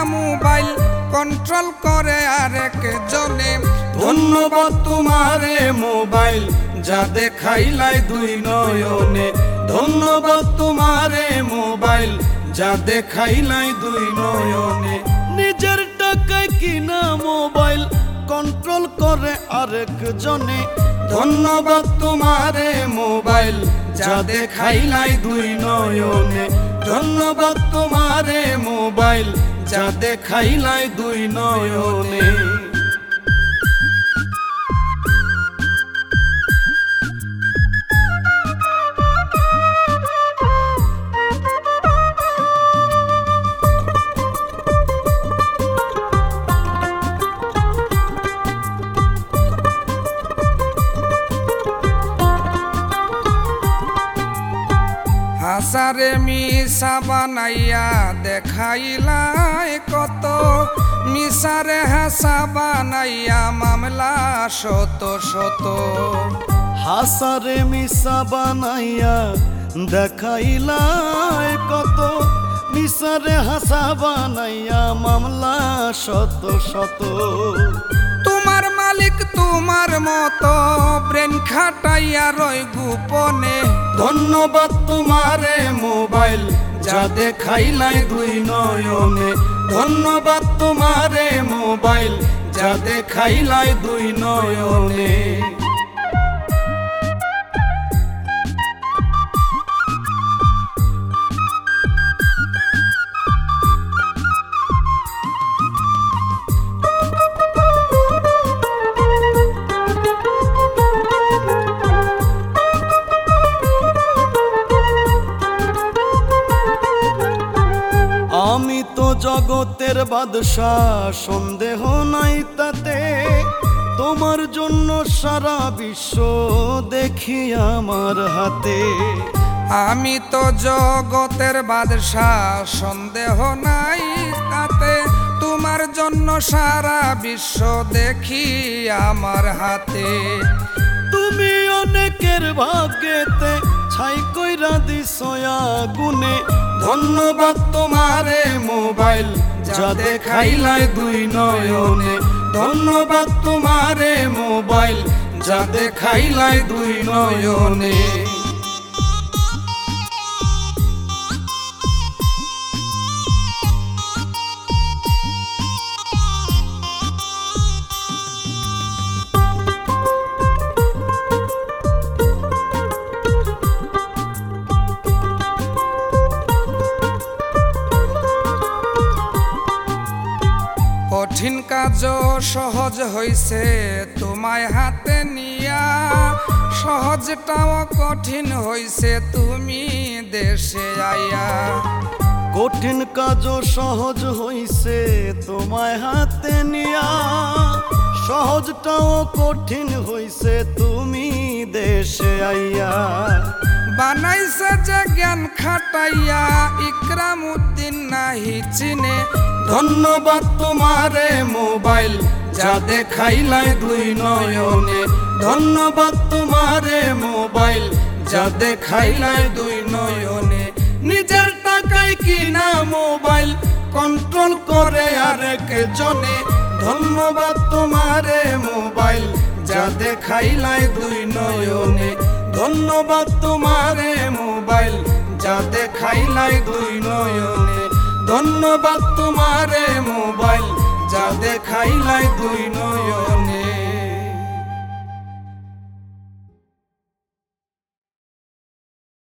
Mobile control করে আরেক জনে। ধন্যবাদ তোমারে মোবাইল যা দেখাইলাই দুই নয়নে। ধন্যবাদ তোমারে মোবাইল যা দেখাইলাই দুই নয়নে। নিজের টাকায় কিনা মোবাইল কন্ট্রোল করে আরেক জনে। ধন্যবাদ তোমারে মোবাইল যা দেখাইলাই দুই নয়নে। ধন্যবাদ তোমারে মোবাইল যা দেখাইলাই দুই নয়নে। হাসারে মিশা বানাইয়া দেখাইলাই কত। মিশারে হাসা বানাইয়া মামলা শত শত। হাসারে মিশা বানাইয়া দেখাইলাই কত। মিশারে হাসা বানাইয়া মামলা শত শত। তোমার মালিক তোমার মতো ব্রেন খাটাইয়া রয় গোপনে। ধন্যবাদ তোমারে মোবাইল যা দেখাইলাই দুই নয়নে। ধন্যবাদ তোমারে মোবাইল যা দেখাইলাই দুই নয়নে। আমি তো জগতের বাদশাহ সন্দেহ নাই তাতে। তোমার জন্য সারা বিশ্ব দেখি আমার হাতে। আমি তো জগতের বাদশাহ সন্দেহ নাই তাতে। তোমার জন্য সারা বিশ্ব দেখি আমার হাতে। তুমি অনেকের ভাগ্যেতে ছাই কইরা দিছ আগুনে। ধন্যবাদ তোমারে মোবাইল যা দেখাইলাই দুই নয়নে। ধন্যবাদ তোমারে মোবাইল যা দেখাইলাই দুই নয়নে। কঠিন কাজ সহজ হইছে তোমায় হাতে নিয়া। সহজটাও কঠিন হইছে তুমি দেশে আইয়া। কঠিন কাজ সহজ হইছে তোমায় হাতে নিয়া। সহজটাও কঠিন হইছে তুমি দেশে আইয়া। বানাইছে যে জ্ঞান খাটাইয়া ইকরাম উদ্দিন নাহি চিনে। ধন্যবাদ তোমারে মোবাইল যা দেখাইলাই দুই নয়নে। ধন্যবাদ তোমারে মোবাইল যা দেখাইলাই দুই নয়নে। নিজের টাকায় কিনা মোবাইল কন্ট্রোল করে আরেক জনে। ধন্যবাদ তোমারে মোবাইল যা দেখাইলাই দুই নয়নে। ধন্যবাদ তোমারে মোবাইল যা দেখাইলাই দুই নয়নে। ধন্যবাদ তোমারে মোবাইল যা দেখাইলাই দুই নয়নে।